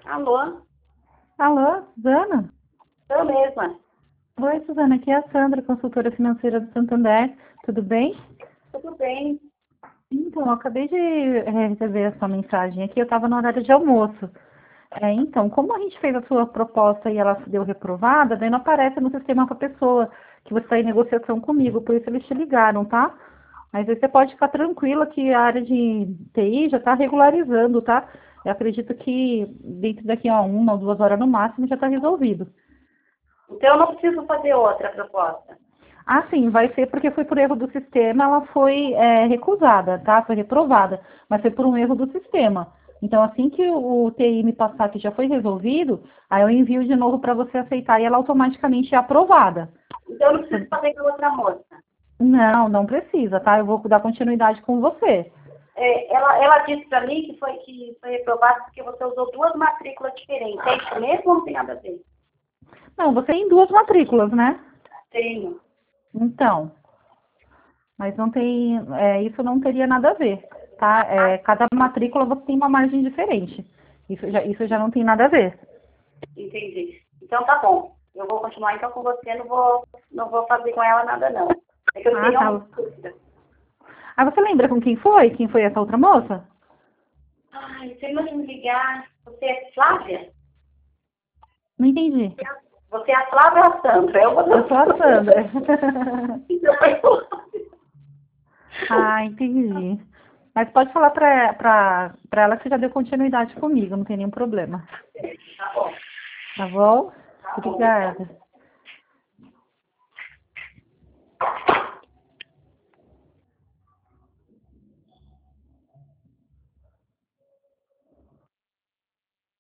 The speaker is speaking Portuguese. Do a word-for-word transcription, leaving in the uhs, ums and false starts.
Alô? Alô, Suzana? Eu mesma. Oi, Suzana, aqui é a Sandra, consultora financeira do Santander. Tudo bem? Tudo bem? Então, eu acabei de eh, receber a sua mensagem aqui, eu estava no horário de almoço. É, então, como a gente fez a sua proposta e ela deu reprovada, daí não aparece no sistema para a pessoa que você está em negociação comigo, por isso eles te ligaram, tá? Mas aí você pode ficar tranquila que a área de T I já está regularizando, tá? Eu acredito que dentro daqui a uma ou duas horas no máximo já está resolvido. Então eu não preciso fazer outra proposta. Ah, sim, vai ser porque foi por erro do sistema, ela foi é, recusada, tá? Foi reprovada, mas foi por um erro do sistema. Então, assim que o T I me passar que já foi resolvido, aí eu envio de novo para você aceitar e ela automaticamente é aprovada. Então eu não preciso fazer com a outra moça. Não, não precisa, tá? Eu vou dar continuidade com você. É, ela, ela disse para mim que foi, que foi reprovado porque você usou duas matrículas diferentes. É isso mesmo ou não tem nada a ver? Não, você tem duas matrículas, né? Tenho. Então, mas não tem, é, isso não teria nada a ver, tá? É, cada matrícula você tem uma margem diferente. Isso já, isso já não tem nada a ver. Entendi. Então tá bom. Eu vou continuar então com você, não vou, não vou fazer com ela nada não. É que eu Ah, tenho uma tá. dúvida. Ah, você lembra com quem foi? Quem foi essa outra moça? Ai, você não me ligar. Você é Flávia? Não entendi. Você é a Flávia ou a Sandra? Eu vou Eu sou a Sandra. Ah, entendi. Mas pode falar pra, pra, pra ela que você já deu continuidade comigo, não tem nenhum problema. Tá bom. Tá bom? Tá bom. Obrigada.